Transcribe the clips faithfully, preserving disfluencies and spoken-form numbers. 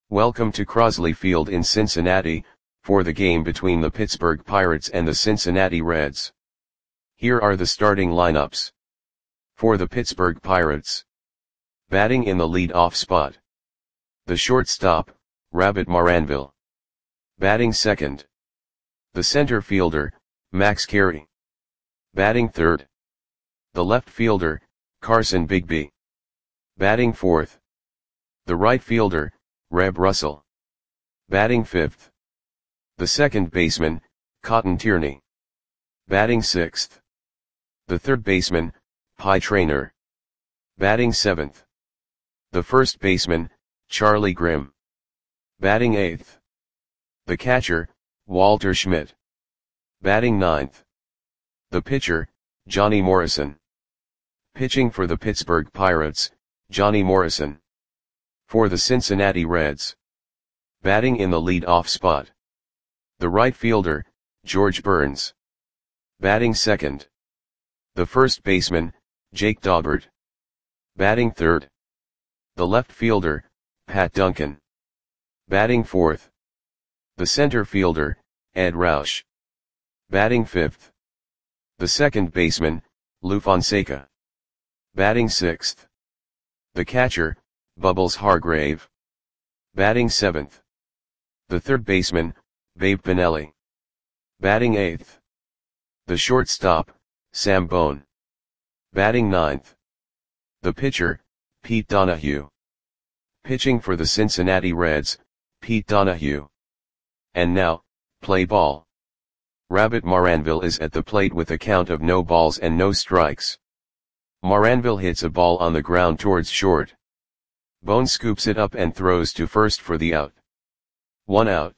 Welcome to Crosley Field in Cincinnati, for the game between the Pittsburgh Pirates and the Cincinnati Reds. Here are the starting lineups. For the Pittsburgh Pirates. Batting in the lead-off spot. The shortstop, Rabbit Maranville. Batting second. The center fielder, Max Carey. Batting third. The left fielder, Carson Bigby. Batting fourth. The right fielder, Reb Russell. Batting fifth. The second baseman, Cotton Tierney. Batting sixth. The third baseman, Pie Traynor. Batting seventh. The first baseman, Charlie Grimm. Batting eighth. The catcher, Walter Schmidt. Batting ninth. The pitcher, Johnny Morrison. Pitching for the Pittsburgh Pirates, Johnny Morrison. For the Cincinnati Reds. Batting in the lead-off spot. The right fielder, George Burns. Batting second. The first baseman, Jake Daubert. Batting third. The left fielder, Pat Duncan. Batting fourth. The center fielder, Ed Roush. Batting fifth. The second baseman, Lou Fonseca. Batting sixth. The catcher, Bubbles Hargrave. Batting seventh. The third baseman, Babe Pinelli. Batting eighth. The shortstop, Sam Bone. Batting ninth. The pitcher, Pete Donahue. Pitching for the Cincinnati Reds, Pete Donahue. And now, play ball. Rabbit Maranville is at the plate with a count of no balls and no strikes. Maranville hits a ball on the ground towards short. Bone scoops it up and throws to first for the out. One out.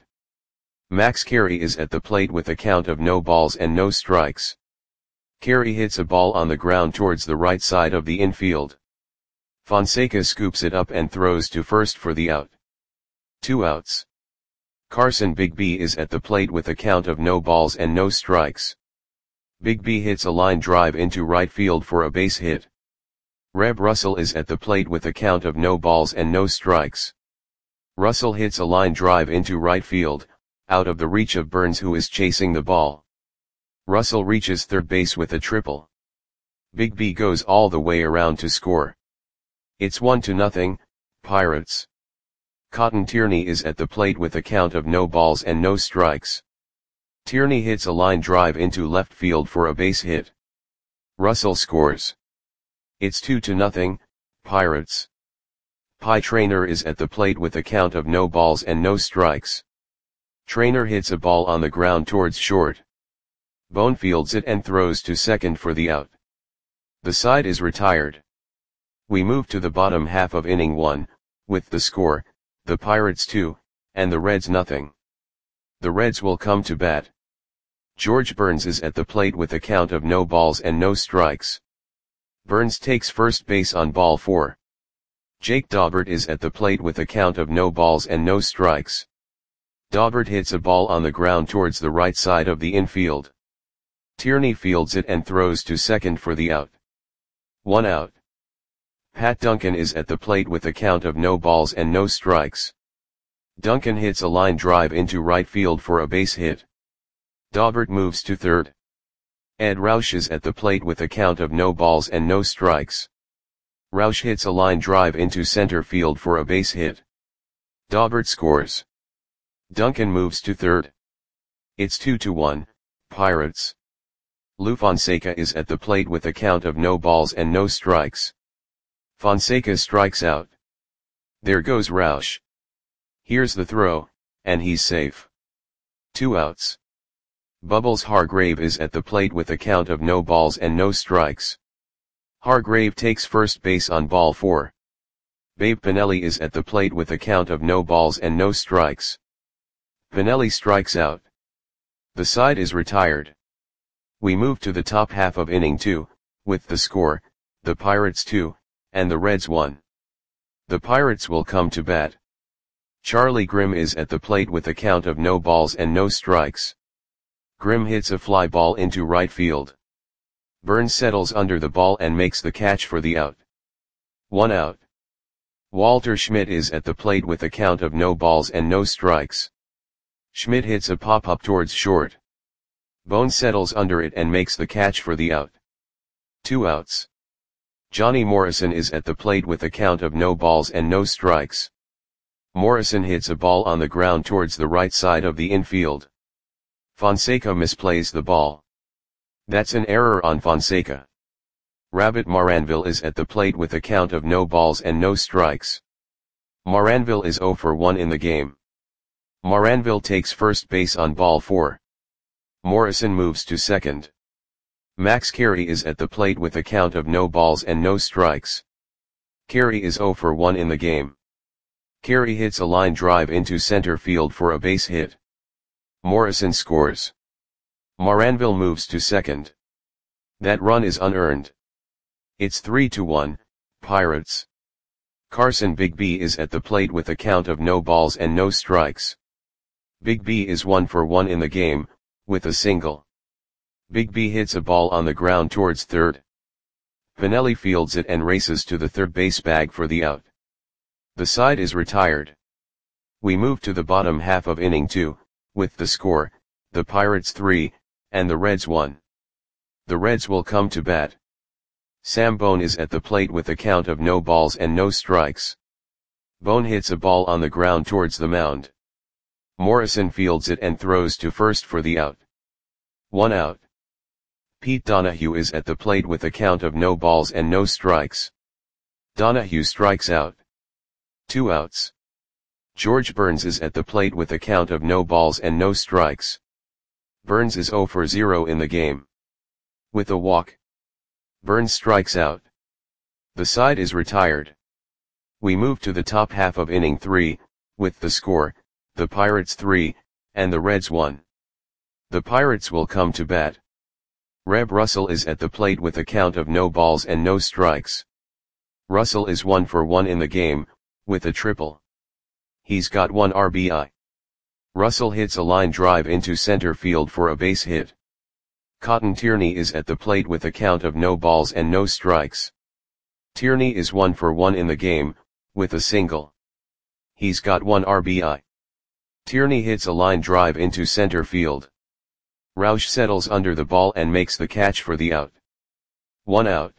Max Carey is at the plate with a count of no balls and no strikes. Carey hits a ball on the ground towards the right side of the infield. Fonseca scoops it up and throws to first for the out. Two outs. Carson Bigby is at the plate with a count of no balls and no strikes. Bigby hits a line drive into right field for a base hit. Reb Russell is at the plate with a count of no balls and no strikes. Russell hits a line drive into right field, out of the reach of Burns, who is chasing the ball. Russell reaches third base with a triple. Bigby goes all the way around to score. It's one to nothing, Pirates. Cotton Tierney is at the plate with a count of no balls and no strikes. Tierney hits a line drive into left field for a base hit. Russell scores. It's two to nothing, Pirates. Pie Traynor is at the plate with a count of no balls and no strikes. Traynor hits a ball on the ground towards short. Bone fields it and throws to second for the out. The side is retired. We move to the bottom half of inning one, with the score, the Pirates two, and the Reds nothing. The Reds will come to bat. George Burns is at the plate with a count of no balls and no strikes. Burns takes first base on ball four. Jake Daubert is at the plate with a count of no balls and no strikes. Daubert hits a ball on the ground towards the right side of the infield. Tierney fields it and throws to second for the out. One out. Pat Duncan is at the plate with a count of no balls and no strikes. Duncan hits a line drive into right field for a base hit. Daubert moves to third. Ed Roush is at the plate with a count of no balls and no strikes. Roush hits a line drive into center field for a base hit. Daubert scores. Duncan moves to third. It's two to one, Pirates. Lou Fonseca is at the plate with a count of no balls and no strikes. Fonseca strikes out. There goes Roush. Here's the throw, and he's safe. Two outs. Bubbles Hargrave is at the plate with a count of no balls and no strikes. Hargrave takes first base on ball four. Babe Pinelli is at the plate with a count of no balls and no strikes. Pinelli strikes out. The side is retired. We move to the top half of inning two, with the score, the Pirates two, and the Reds one. The Pirates will come to bat. Charlie Grimm is at the plate with a count of no balls and no strikes. Grimm hits a fly ball into right field. Burns settles under the ball and makes the catch for the out. One out. Walter Schmidt is at the plate with a count of no balls and no strikes. Schmidt hits a pop-up towards short. Bone settles under it and makes the catch for the out. Two outs. Johnny Morrison is at the plate with a count of no balls and no strikes. Morrison hits a ball on the ground towards the right side of the infield. Fonseca misplays the ball. That's an error on Fonseca. Rabbit Maranville is at the plate with a count of no balls and no strikes. Maranville is oh for one in the game. Maranville takes first base on ball four. Morrison moves to second. Max Carey is at the plate with a count of no balls and no strikes. Carey is oh for one in the game. Carey hits a line drive into center field for a base hit. Morrison scores. Maranville moves to second. That run is unearned. It's three to one, Pirates. Carson Big B is at the plate with a count of no balls and no strikes. Big B is one for one in the game, with a single. Big B hits a ball on the ground towards third. Pinelli fields it and races to the third base bag for the out. The side is retired. We move to the bottom half of inning two, with the score, the Pirates three, and the Reds one. The Reds will come to bat. Sam Bone is at the plate with a count of no balls and no strikes. Bone hits a ball on the ground towards the mound. Morrison fields it and throws to first for the out. One out. Pete Donahue is at the plate with a count of no balls and no strikes. Donahue strikes out. Two outs. George Burns is at the plate with a count of no balls and no strikes. Burns is oh for zero in the game. With a walk. Burns strikes out. The side is retired. We move to the top half of inning three, with the score, the Pirates three, and the Reds one. The Pirates will come to bat. Reb Russell is at the plate with a count of no balls and no strikes. Russell is one for one in the game, with a triple. He's got one R B I. Russell hits a line drive into center field for a base hit. Cotton Tierney is at the plate with a count of no balls and no strikes. Tierney is one for one in the game, with a single. He's got one R B I. Tierney hits a line drive into center field. Roush settles under the ball and makes the catch for the out. One out.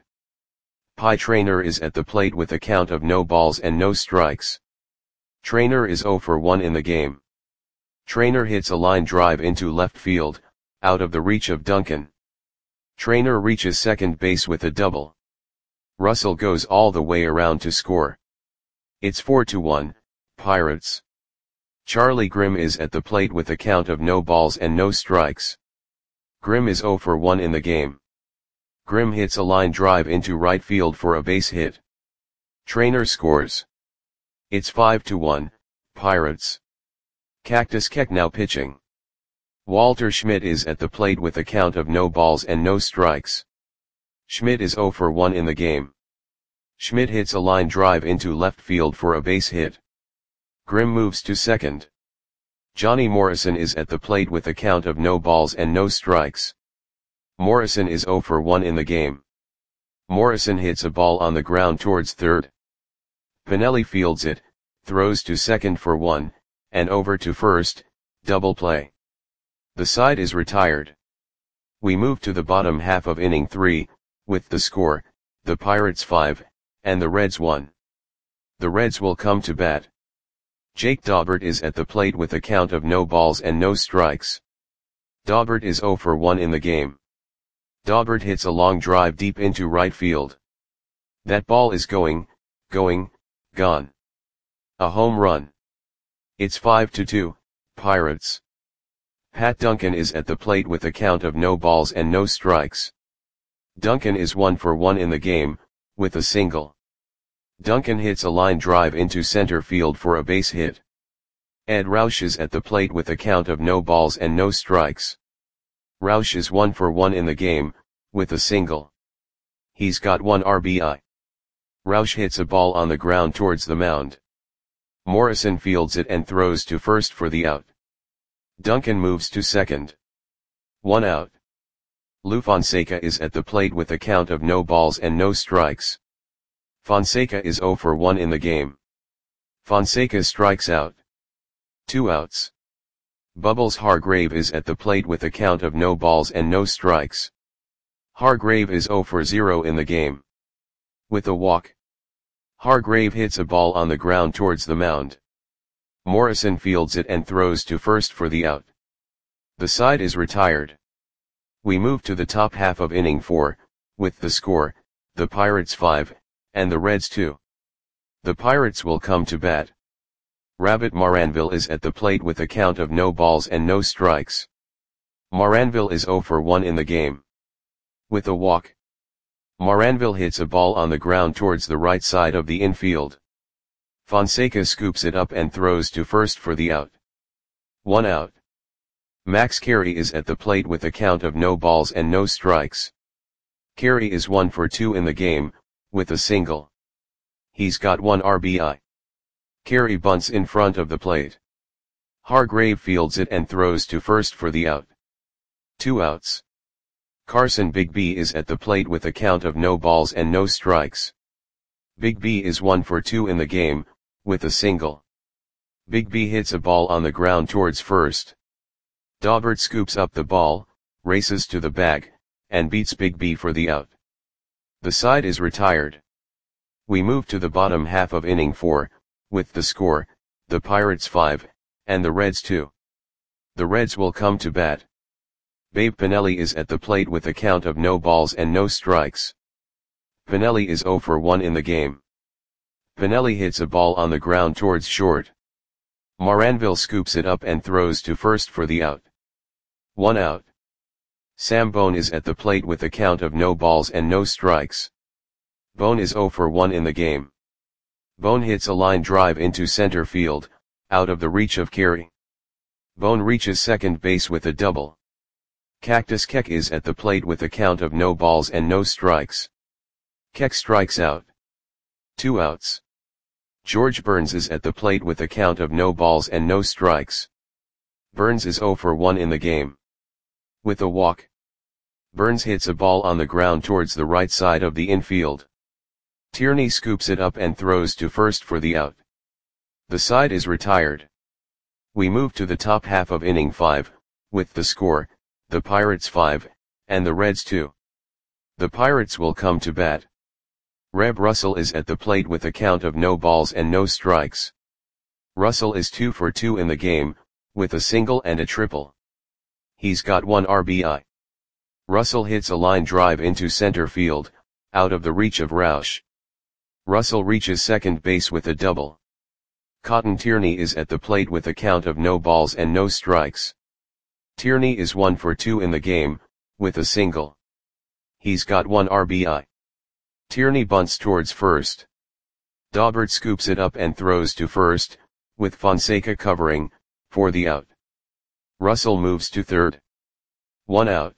Pie Traynor is at the plate with a count of no balls and no strikes. Traynor is oh for one in the game. Traynor hits a line drive into left field, out of the reach of Duncan. Traynor reaches second base with a double. Russell goes all the way around to score. It's four to one, Pirates. Charlie Grimm is at the plate with a count of no balls and no strikes. Grimm is oh for one in the game. Grimm hits a line drive into right field for a base hit. Traynor scores. It's five to one, Pirates. Cactus Keck now pitching. Walter Schmidt is at the plate with a count of no balls and no strikes. Schmidt is oh for one in the game. Schmidt hits a line drive into left field for a base hit. Grimm moves to second. Johnny Morrison is at the plate with a count of no balls and no strikes. Morrison is oh for one in the game. Morrison hits a ball on the ground towards third. Pinelli fields it, throws to second for one, and over to first, double play. The side is retired. We move to the bottom half of inning three, with the score, the Pirates five, and the Reds one. The Reds will come to bat. Jake Daubert is at the plate with a count of no balls and no strikes. Daubert is oh for one in the game. Daubert hits a long drive deep into right field. That ball is going, going, gone. A home run. It's five to two, Pirates. Pat Duncan is at the plate with a count of no balls and no strikes. Duncan is one for one in the game, with a single. Duncan hits a line drive into center field for a base hit. Ed Roush is at the plate with a count of no balls and no strikes. Roush is one for one in the game, with a single. He's got one R B I. Roush hits a ball on the ground towards the mound. Morrison fields it and throws to first for the out. Duncan moves to second. One out. Lou Fonseca is at the plate with a count of no balls and no strikes. Fonseca is oh for one in the game. Fonseca strikes out. Two outs. Bubbles Hargrave is at the plate with a count of no balls and no strikes. Hargrave is zero for zero in the game. With a walk. Hargrave hits a ball on the ground towards the mound. Morrison fields it and throws to first for the out. The side is retired. We move to the top half of inning four, with the score, the Pirates five, and the Reds two. The Pirates will come to bat. Rabbit Maranville is at the plate with a count of no balls and no strikes. Maranville is zero for one in the game. With a walk. Maranville hits a ball on the ground towards the right side of the infield. Fonseca scoops it up and throws to first for the out. One out. Max Carey is at the plate with a count of no balls and no strikes. Carey is one for two in the game, with a single. He's got one R B I. Carey bunts in front of the plate. Hargrave fields it and throws to first for the out. Two outs. Carson Bigby is at the plate with a count of no balls and no strikes. Bigby is one for two in the game, with a single. Bigby hits a ball on the ground towards first. Daubert scoops up the ball, races to the bag, and beats Bigby for the out. The side is retired. We move to the bottom half of inning four, with the score, the Pirates five, and the Reds two. The Reds will come to bat. Babe Pinelli is at the plate with a count of no balls and no strikes. Pinelli is zero for one in the game. Pinelli hits a ball on the ground towards short. Maranville scoops it up and throws to first for the out. One out. Sam Bone is at the plate with a count of no balls and no strikes. Bone is zero for one in the game. Bone hits a line drive into center field, out of the reach of Carey. Bone reaches second base with a double. Cactus Keck is at the plate with a count of no balls and no strikes. Keck strikes out. Two outs. George Burns is at the plate with a count of no balls and no strikes. Burns is zero for one in the game. With a walk. Burns hits a ball on the ground towards the right side of the infield. Tierney scoops it up and throws to first for the out. The side is retired. We move to the top half of inning five, with the score, the Pirates five, and the Reds two. The Pirates will come to bat. Reb Russell is at the plate with a count of no balls and no strikes. Russell is two for two in the game, with a single and a triple. He's got one R B I. Russell hits a line drive into center field, out of the reach of Roush. Russell reaches second base with a double. Cotton Tierney is at the plate with a count of no balls and no strikes. Tierney is one for two in the game, with a single. He's got one R B I. Tierney bunts towards first. Daubert scoops it up and throws to first, with Fonseca covering, for the out. Russell moves to third. One out.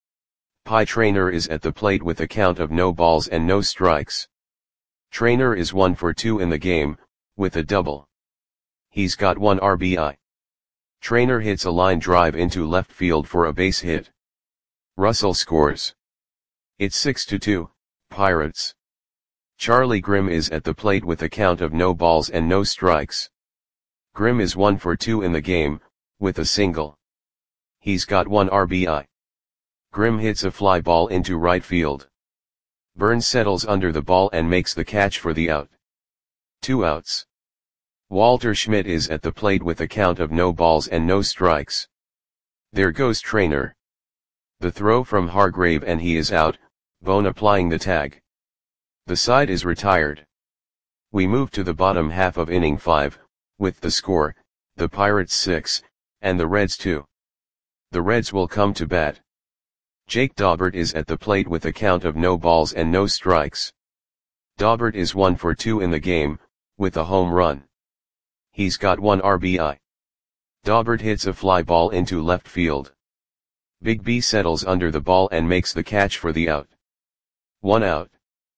Pie Traynor is at the plate with a count of no balls and no strikes. Traynor is one for two in the game, with a double. He's got one R B I. Traynor hits a line drive into left field for a base hit. Russell scores. It's six to two, Pirates. Charlie Grimm is at the plate with a count of no balls and no strikes. Grimm is one for two in the game, with a single. He's got one R B I. Grimm hits a fly ball into right field. Burns settles under the ball and makes the catch for the out. Two outs. Walter Schmidt is at the plate with a count of no balls and no strikes. There goes Traynor. The throw from Hargrave and he is out, Bone applying the tag. The side is retired. We move to the bottom half of inning five, with the score, the Pirates six, and the Reds two. The Reds will come to bat. Jake Daubert is at the plate with a count of no balls and no strikes. Daubert is one for two in the game, with a home run. He's got one R B I. Daubert hits a fly ball into left field. Bigby settles under the ball and makes the catch for the out. One out.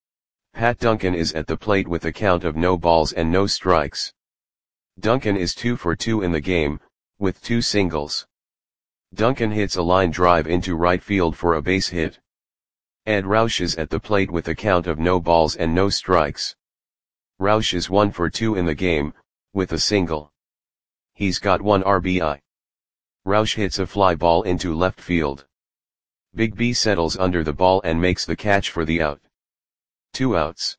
Pat Duncan is at the plate with a count of no balls and no strikes. Duncan is two for two in the game, with two singles. Duncan hits a line drive into right field for a base hit. Ed Roush is at the plate with a count of no balls and no strikes. Roush is one for two in the game, with a single. He's got one R B I. Roush hits a fly ball into left field. Big B settles under the ball and makes the catch for the out. Two outs.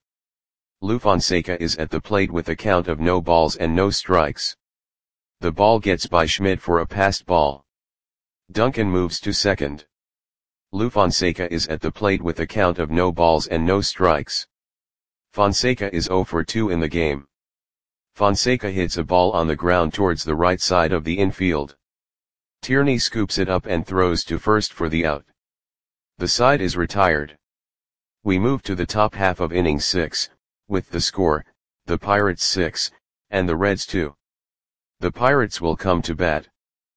Lou Fonseca is at the plate with a count of no balls and no strikes. The ball gets by Schmidt for a passed ball. Duncan moves to second. Lou Fonseca is at the plate with a count of no balls and no strikes. Fonseca is zero for two in the game. Fonseca hits a ball on the ground towards the right side of the infield. Tierney scoops it up and throws to first for the out. The side is retired. We move to the top half of inning six, with the score, the Pirates six, and the Reds two. The Pirates will come to bat.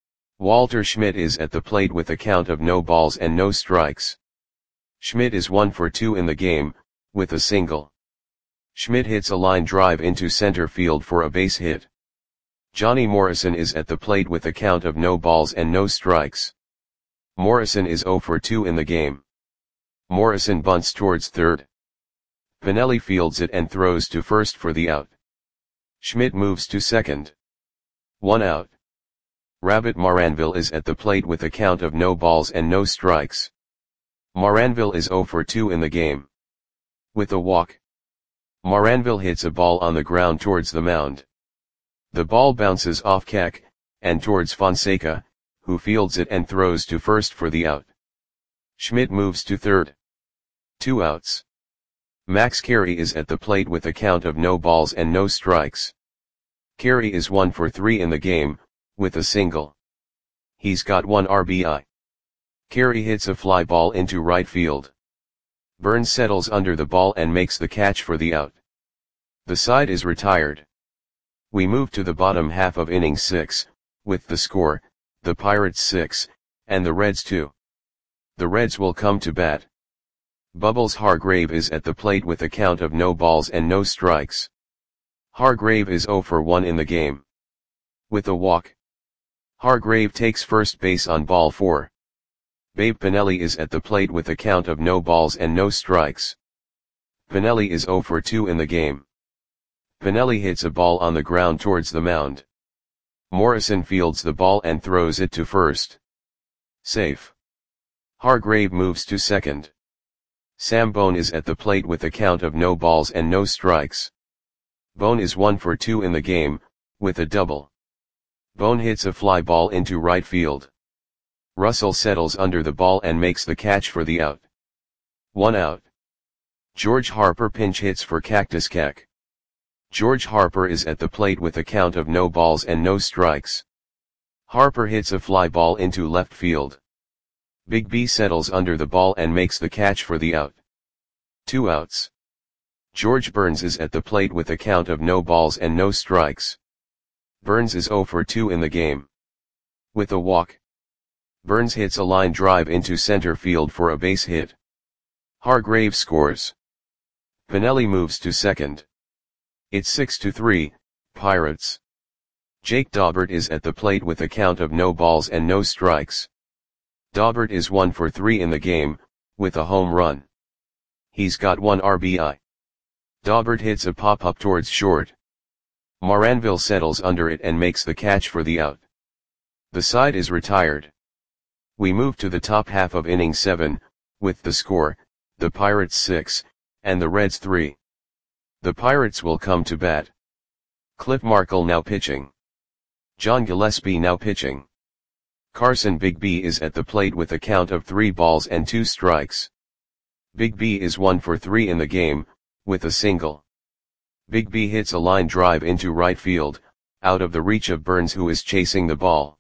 Walter Schmidt is at the plate with a count of no balls and no strikes. Schmidt is one for two in the game, with a single. Schmidt hits a line drive into center field for a base hit. Johnny Morrison is at the plate with a count of no balls and no strikes. Morrison is zero for two in the game. Morrison bunts towards third. Pinelli fields it and throws to first for the out. Schmidt moves to second. One out. Rabbit Maranville is at the plate with a count of no balls and no strikes. Maranville is zero for two in the game. With a walk. Maranville hits a ball on the ground towards the mound. The ball bounces off Keck, and towards Fonseca, who fields it and throws to first for the out. Schmidt moves to third. Two outs. Max Carey is at the plate with a count of no balls and no strikes. Carey is one for three in the game, with a single. He's got one R B I. Carey hits a fly ball into right field. Burns settles under the ball and makes the catch for the out. The side is retired. We move to the bottom half of inning six, with the score, the Pirates six, and the Reds two. The Reds will come to bat. Bubbles Hargrave is at the plate with a count of no balls and no strikes. Hargrave is zero for one in the game. With a walk. Hargrave takes first base on ball four. Babe Pinelli is at the plate with a count of no balls and no strikes. Pinelli is zero for two in the game. Pinelli hits a ball on the ground towards the mound. Morrison fields the ball and throws it to first. Safe. Hargrave moves to second. Sam Bone is at the plate with a count of no balls and no strikes. Bone is one for two in the game, with a double. Bone hits a fly ball into right field. Russell settles under the ball and makes the catch for the out. One out. George Harper pinch hits for Cactus Keck. George Harper is at the plate with a count of no balls and no strikes. Harper hits a fly ball into left field. Big B settles under the ball and makes the catch for the out. Two outs. George Burns is at the plate with a count of no balls and no strikes. Burns is zero for two in the game. With a walk. Burns hits a line drive into center field for a base hit. Hargrave scores. Pinelli moves to second. It's six to three, Pirates. Jake Daubert is at the plate with a count of no balls and no strikes. Daubert is one for three in the game, with a home run. He's got one R B I. Daubert hits a pop-up towards short. Maranville settles under it and makes the catch for the out. The side is retired. We move to the top half of inning seven, with the score, the Pirates six, and the Reds three. The Pirates will come to bat. Cliff Markle now pitching. John Gillespie now pitching. Carson Big B is at the plate with a count of three balls and two strikes. Big B is one for three in the game, with a single. Big B hits a line drive into right field, out of the reach of Burns, who is chasing the ball.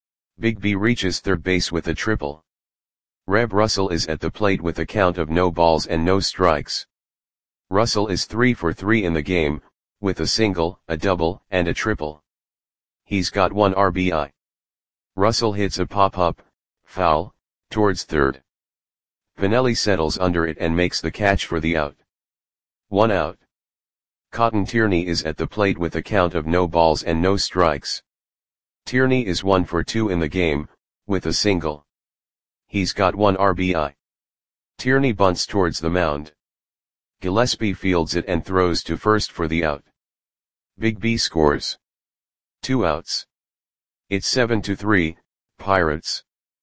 Big B reaches third base with a triple. Reb Russell is at the plate with a count of no balls and no strikes. Russell is three for three in the game, with a single, a double, and a triple. He's got one R B I. Russell hits a pop-up, foul, towards third. Pinelli settles under it and makes the catch for the out. One out. Cotton Tierney is at the plate with a count of no balls and no strikes. Tierney is one for two in the game, with a single. He's got one R B I. Tierney bunts towards the mound. Gillespie fields it and throws to first for the out. Big B scores. Two outs. It's seven to three, Pirates.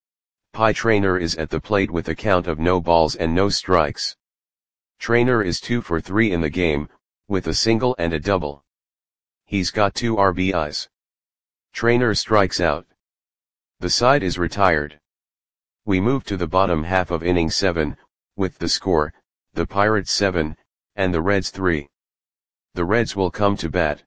Pie Trainer is at the plate with a count of no balls and no strikes. Trainer is two for three in the game, with a single and a double. He's got two R B Is. Trainer strikes out. The side is retired. We move to the bottom half of inning seven, with the score, the Pirates seven, and the Reds three. The Reds will come to bat.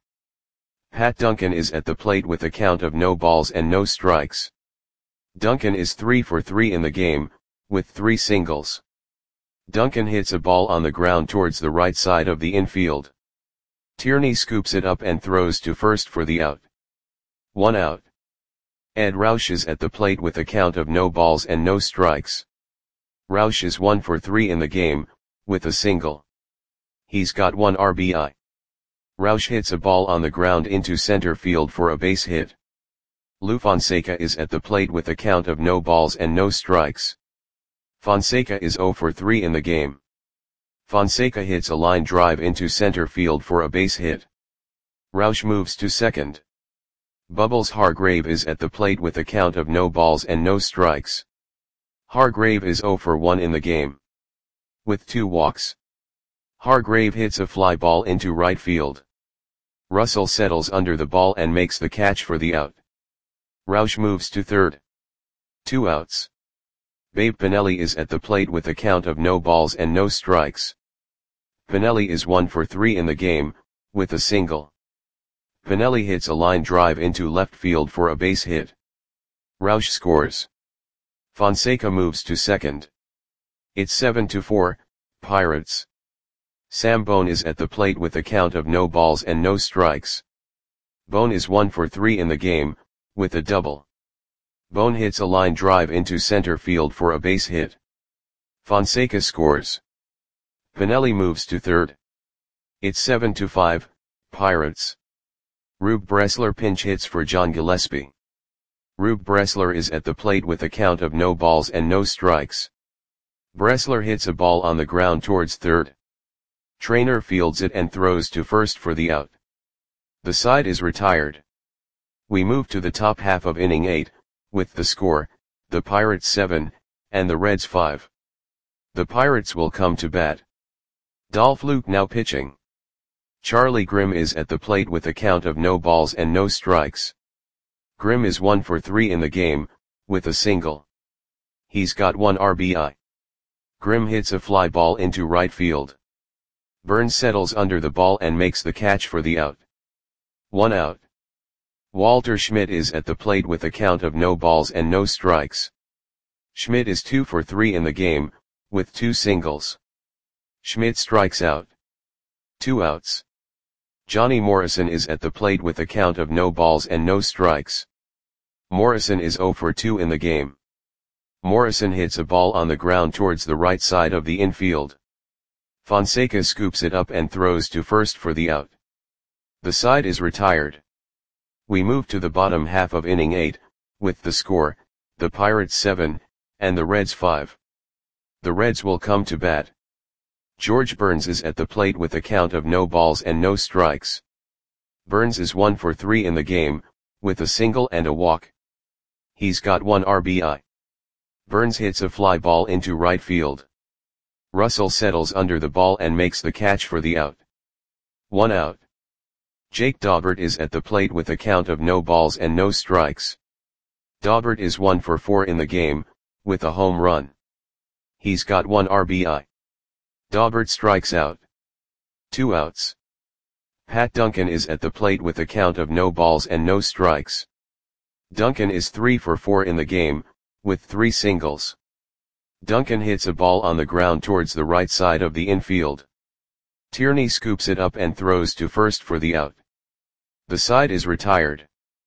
Pat Duncan is at the plate with a count of no balls and no strikes. Duncan is three for three in the game, with three singles. Duncan hits a ball on the ground towards the right side of the infield. Tierney scoops it up and throws to first for the out. One out. Ed Roush is at the plate with a count of no balls and no strikes. Roush is one for three in the game, with a single. He's got one R B I. Roush hits a ball on the ground into center field for a base hit. Lou Fonseca is at the plate with a count of no balls and no strikes. Fonseca is zero for three in the game. Fonseca hits a line drive into center field for a base hit. Roush moves to second. Bubbles Hargrave is at the plate with a count of no balls and no strikes. Hargrave is zero for one in the game. With two walks. Hargrave hits a fly ball into right field. Russell settles under the ball and makes the catch for the out. Roush moves to third. Two outs. Babe Pinelli is at the plate with a count of no balls and no strikes. Pinelli is one for three in the game, with a single. Pinelli hits a line drive into left field for a base hit. Roush scores. Fonseca moves to second. It's seven to four, Pirates. Sam Bone is at the plate with a count of no balls and no strikes. Bone is one for three in the game, with a double. Bone hits a line drive into center field for a base hit. Fonseca scores. Pinelli moves to third. It's seven to five, Pirates. Rube Bressler pinch hits for John Gillespie. Rube Bressler is at the plate with a count of no balls and no strikes. Bressler hits a ball on the ground towards third. Trainer fields it and throws to first for the out. The side is retired. We move to the top half of inning eight, with the score, the Pirates seven, and the Reds five. The Pirates will come to bat. Dolph Luke now pitching. Charlie Grimm is at the plate with a count of no balls and no strikes. Grimm is one for three in the game, with a single. He's got one R B I. Grimm hits a fly ball into right field. Burns settles under the ball and makes the catch for the out. One out. Walter Schmidt is at the plate with a count of no balls and no strikes. Schmidt is two for three in the game, with two singles. Schmidt strikes out. Two outs. Johnny Morrison is at the plate with a count of no balls and no strikes. Morrison is zero for two in the game. Morrison hits a ball on the ground towards the right side of the infield. Fonseca scoops it up and throws to first for the out. The side is retired. We move to the bottom half of inning eight, with the score, the Pirates seven, and the Reds five. The Reds will come to bat. George Burns is at the plate with a count of no balls and no strikes. Burns is one for three in the game, with a single and a walk. He's got one R B I. Burns hits a fly ball into right field. Russell settles under the ball and makes the catch for the out. One out. Jake Daubert is at the plate with a count of no balls and no strikes. Daubert is one for four in the game, with a home run. He's got one R B I. Daubert strikes out. Two outs. Pat Duncan is at the plate with a count of no balls and no strikes. Duncan is three for four in the game, with three singles. Duncan hits a ball on the ground towards the right side of the infield. Tierney scoops it up and throws to first for the out. The side is retired.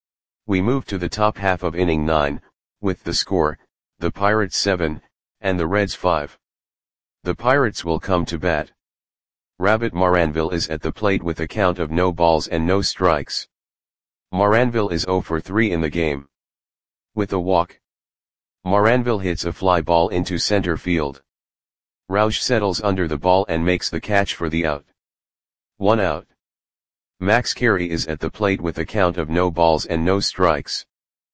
We move to the top half of inning nine, with the score, the Pirates seven, and the Reds five. The Pirates will come to bat. Rabbit Maranville is at the plate with a count of no balls and no strikes. Maranville is zero for three in the game. With a walk. Maranville hits a fly ball into center field. Roush settles under the ball and makes the catch for the out. One out. Max Carey is at the plate with a count of no balls and no strikes.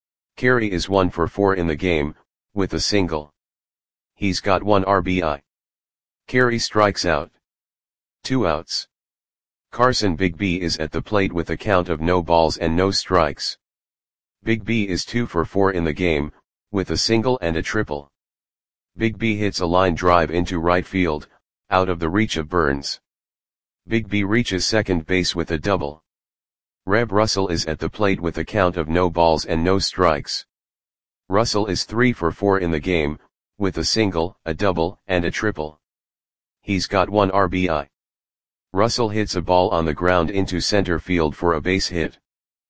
Carey is one for four in the game, with a single. He's got one R B I. Carey strikes out. Two outs. Carson Big B is at the plate with a count of no balls and no strikes. Big B is two for four in the game, with a single and a triple. Big B hits a line drive into right field, out of the reach of Burns. Big B reaches second base with a double. Reb Russell is at the plate with a count of no balls and no strikes. Russell is three for four in the game, with a single, a double, and a triple. He's got one R B I. Russell hits a ball on the ground into center field for a base hit.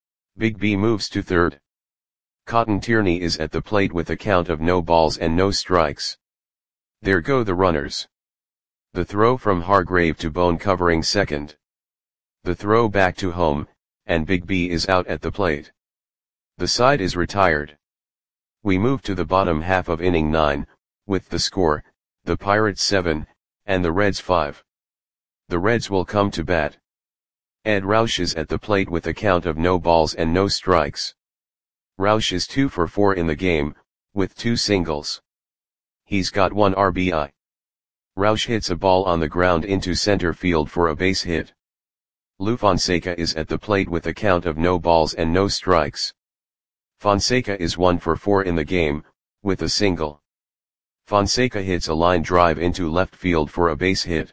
Big B moves to third. Cotton Tierney is at the plate with a count of no balls and no strikes. There go the runners. The throw from Hargrave to Bone covering second. The throw back to home, and Big B is out at the plate. The side is retired. We move to the bottom half of inning nine, with the score, the Pirates seven, and the Reds five. The Reds will come to bat. Ed Roush is at the plate with a count of no balls and no strikes. Roush is two for four in the game, with two singles. He's got one R B I. Roush hits a ball on the ground into center field for a base hit. Lou Fonseca is at the plate with a count of no balls and no strikes. Fonseca is one for four in the game, with a single. Fonseca hits a line drive into left field for a base hit.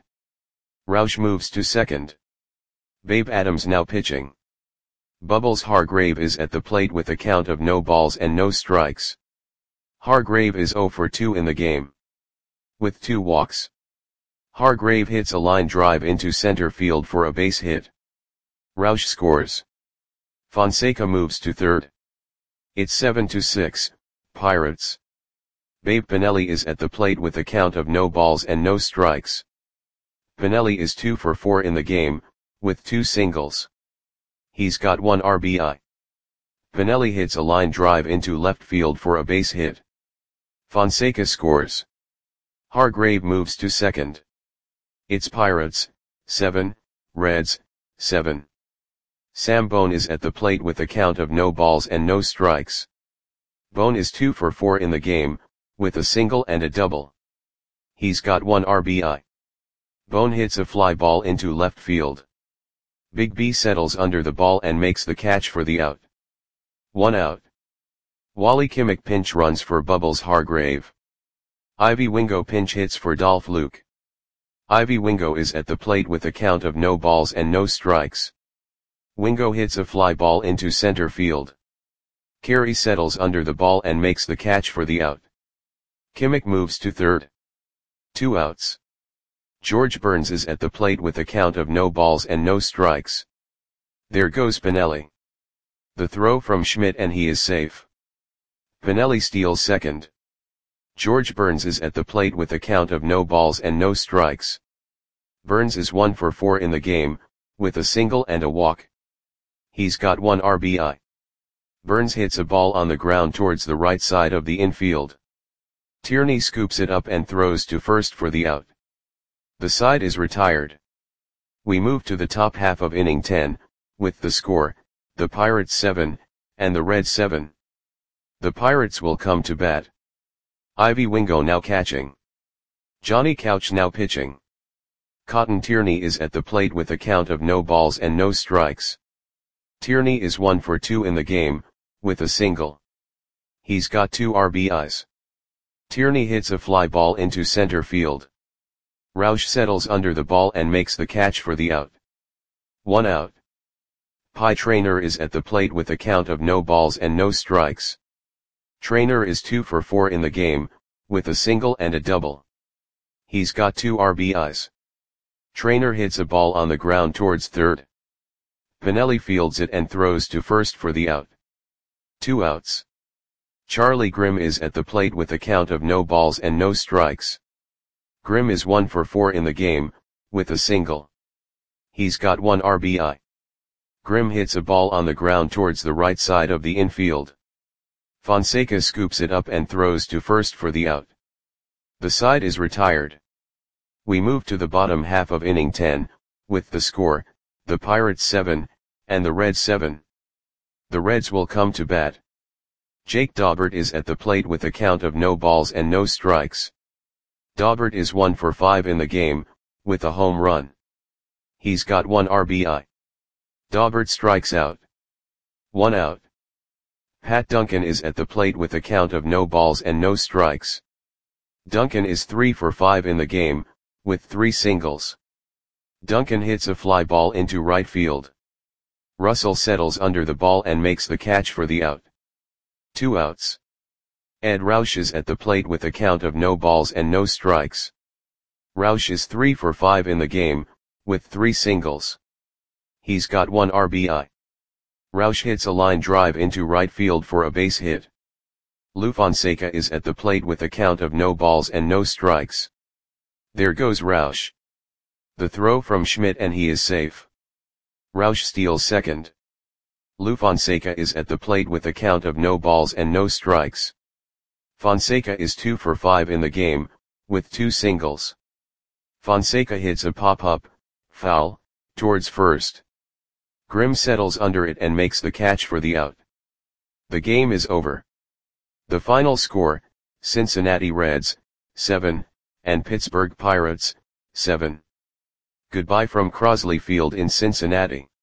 Roush moves to second. Babe Adams now pitching. Bubbles Hargrave is at the plate with a count of no balls and no strikes. Hargrave is zero for two in the game, with two walks. Hargrave hits a line drive into center field for a base hit. Roush scores. Fonseca moves to third. It's seven to six, Pirates. Babe Pinelli is at the plate with a count of no balls and no strikes. Pinelli is two for four in the game, with two singles. He's got one R B I. Pinelli hits a line drive into left field for a base hit. Fonseca scores. Hargrave moves to second. It's Pirates, seven, Reds, seven. Sam Bone is at the plate with a count of no balls and no strikes. Bone is two for four in the game, with a single and a double. He's got one R B I. Bone hits a fly ball into left field. Big B settles under the ball and makes the catch for the out. One out. Wally Kimmick pinch runs for Bubbles Hargrave. Ivy Wingo pinch hits for Dolph Luke. Ivy Wingo is at the plate with a count of no balls and no strikes. Wingo hits a fly ball into center field. Carey settles under the ball and makes the catch for the out. Kimmick moves to third. Two outs. George Burns is at the plate with a count of no balls and no strikes. There goes Pinelli. The throw from Schmidt and he is safe. Pinelli steals second. George Burns is at the plate with a count of no balls and no strikes. Burns is one for four in the game, with a single and a walk. He's got one R B I. Burns hits a ball on the ground towards the right side of the infield. Tierney scoops it up and throws to first for the out. The side is retired. We move to the top half of inning ten, with the score, the Pirates seven, and the Reds seven. The Pirates will come to bat. Ivy Wingo now catching. Johnny Couch now pitching. Cotton Tierney is at the plate with a count of no balls and no strikes. Tierney is one for two in the game, with a single. He's got two R B Is. Tierney hits a fly ball into center field. Roush settles under the ball and makes the catch for the out. One out. Pie Traynor is at the plate with a count of no balls and no strikes. Traynor is two for four in the game, with a single and a double. He's got two R B Is. Traynor hits a ball on the ground towards third. Pinelli fields it and throws to first for the out. Two outs. Charlie Grimm is at the plate with a count of no balls and no strikes. Grimm is one for four in the game, with a single. He's got one R B I. Grimm hits a ball on the ground towards the right side of the infield. Fonseca scoops it up and throws to first for the out. The side is retired. We move to the bottom half of inning ten, with the score, the Pirates seven, and the Reds seven. The Reds will come to bat. Jake Daubert is at the plate with a count of no balls and no strikes. Daubert is one for five in the game, with a home run. He's got one R B I. Daubert strikes out. One out. Pat Duncan is at the plate with a count of no balls and no strikes. Duncan is three for five in the game, with three singles. Duncan hits a fly ball into right field. Russell settles under the ball and makes the catch for the out. Two outs. Ed Roush is at the plate with a count of no balls and no strikes. Roush is three for five in the game, with three singles. He's got one R B I. Roush hits a line drive into right field for a base hit. Lou Fonseca is at the plate with a count of no balls and no strikes. There goes Roush. The throw from Schmidt and he is safe. Roush steals second. Lou Fonseca is at the plate with a count of no balls and no strikes. Fonseca is two for five in the game, with two singles. Fonseca hits a pop-up, foul, towards first. Grimm settles under it and makes the catch for the out. The game is over. The final score, Cincinnati Reds, seven, and Pittsburgh Pirates, seven. Goodbye from Crosley Field in Cincinnati.